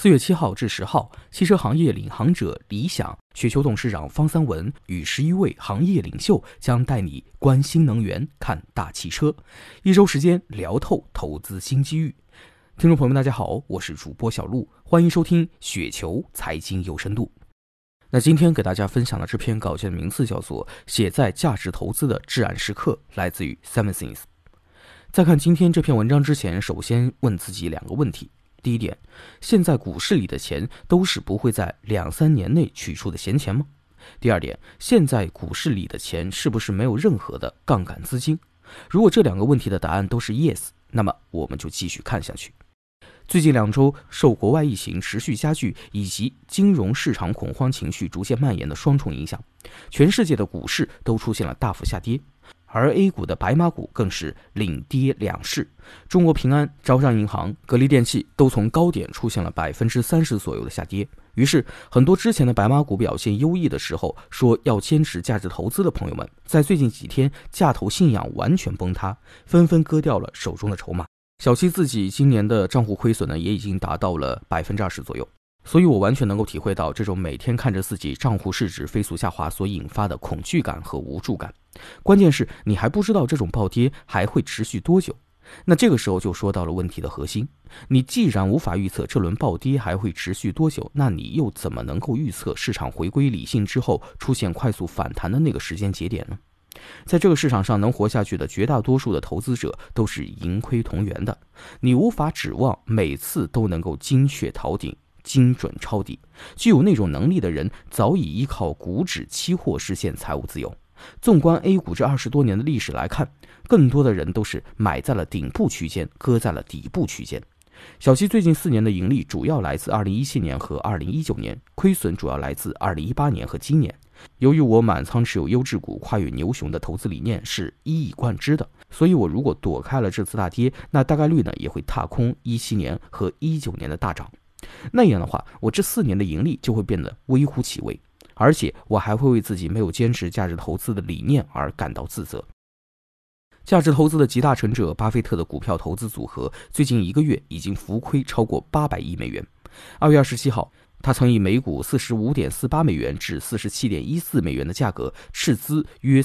4月7号至10号，汽车行业领航者理想、雪球董事长方三文与11位行业领袖将带你观新能源、看大汽车，1周时间聊透投资新机遇。听众朋友们，大家好，我是主播小璐，欢迎收听雪球财经有深度。那今天给大家分享的这篇稿件的名字叫做《写在价值投资的至暗时刻》，来自于 Seventhings。在看今天这篇文章之前，首先问自己2个问题。第一点，现在股市里的钱都是不会在2-3年内取出的闲钱吗？第二点，现在股市里的钱是不是没有任何的杠杆资金？如果这2个问题的答案都是 yes， 那么我们就继续看下去。最近2周，受国外疫情持续加剧以及金融市场恐慌情绪逐渐蔓延的双重影响，全世界的股市都出现了大幅下跌，而 A 股的白马股更是领跌2市，中国平安、招商银行、格力电器都从高点出现了30%左右的下跌。于是很多之前的白马股表现优异的时候说要坚持价值投资的朋友们，在最近几天价投信仰完全崩塌，纷纷割掉了手中的筹码。小七自己今年的账户亏损呢，也已经达到了20%左右，所以我完全能够体会到这种每天看着自己账户市值飞速下滑所引发的恐惧感和无助感。关键是你还不知道这种暴跌还会持续多久。那这个时候就说到了问题的核心，你既然无法预测这轮暴跌还会持续多久，那你又怎么能够预测市场回归理性之后出现快速反弹的那个时间节点呢？在这个市场上能活下去的绝大多数的投资者都是盈亏同源的，你无法指望每次都能够精确逃顶、精准抄底。具有那种能力的人早已依靠股指期货实现财务自由。纵观 A 股这20多年的历史来看，更多的人都是买在了顶部区间，割在了底部区间。小七最近4年的盈利主要来自2017年和2019年，亏损主要来自2018年和今年。由于我满仓持有优质股，跨越牛熊的投资理念是一以贯之的，所以我如果躲开了这次大跌，那大概率呢也会踏空17年和19年的大涨。那样的话，我这4年的盈利就会变得微乎其微，而且我还会为自己没有坚持价值投资的理念而感到自责。价值投资的集大成者巴菲特的股票投资组合最近1个月已经浮亏超过800亿美元。2月27号，他曾以每股 45.48 美元至 47.14 美元的价格斥资约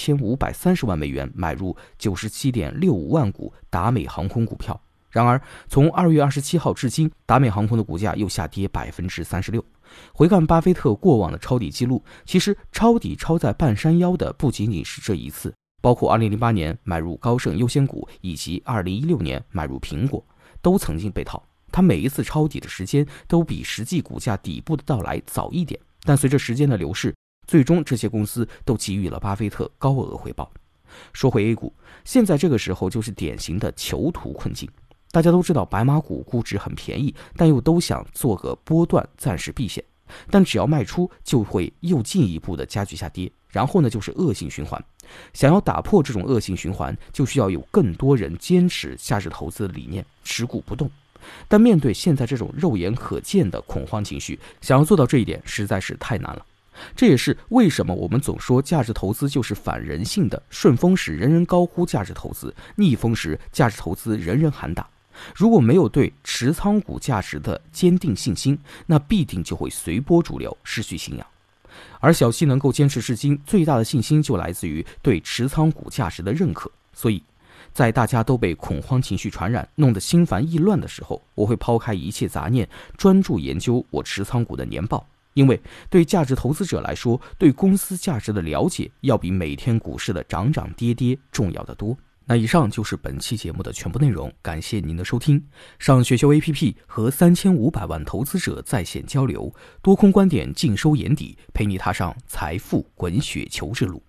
4530万美元买入 97.65 万股达美航空股票。然而从2月27号至今，达美航空的股价又下跌 36%。回看巴菲特过往的抄底记录，其实抄底抄在半山腰的不仅仅是这一次，包括2008年买入高盛优先股以及2016年买入苹果，都曾经被套。他每一次抄底的时间都比实际股价底部的到来早一点，但随着时间的流逝，最终这些公司都给予了巴菲特高额回报。说回 A 股，现在这个时候就是典型的囚徒困境。大家都知道白马股估值很便宜，但又都想做个波段暂时避险，但只要卖出就会又进一步的加剧下跌，然后呢就是恶性循环。想要打破这种恶性循环，就需要有更多人坚持价值投资的理念，持股不动。但面对现在这种肉眼可见的恐慌情绪，想要做到这一点实在是太难了。这也是为什么我们总说价值投资就是反人性的，顺风时人人高呼价值投资，逆风时价值投资人人喊打。如果没有对持仓股价值的坚定信心，那必定就会随波逐流，失去信仰。而小七能够坚持至今，最大的信心就来自于对持仓股价值的认可。所以在大家都被恐慌情绪传染，弄得心烦意乱的时候，我会抛开一切杂念，专注研究我持仓股的年报。因为对价值投资者来说，对公司价值的了解要比每天股市的涨涨跌跌重要得多。那以上就是本期节目的全部内容，感谢您的收听。上雪球 APP 和3500万投资者在线交流，多空观点尽收眼底，陪你踏上财富滚雪球之路。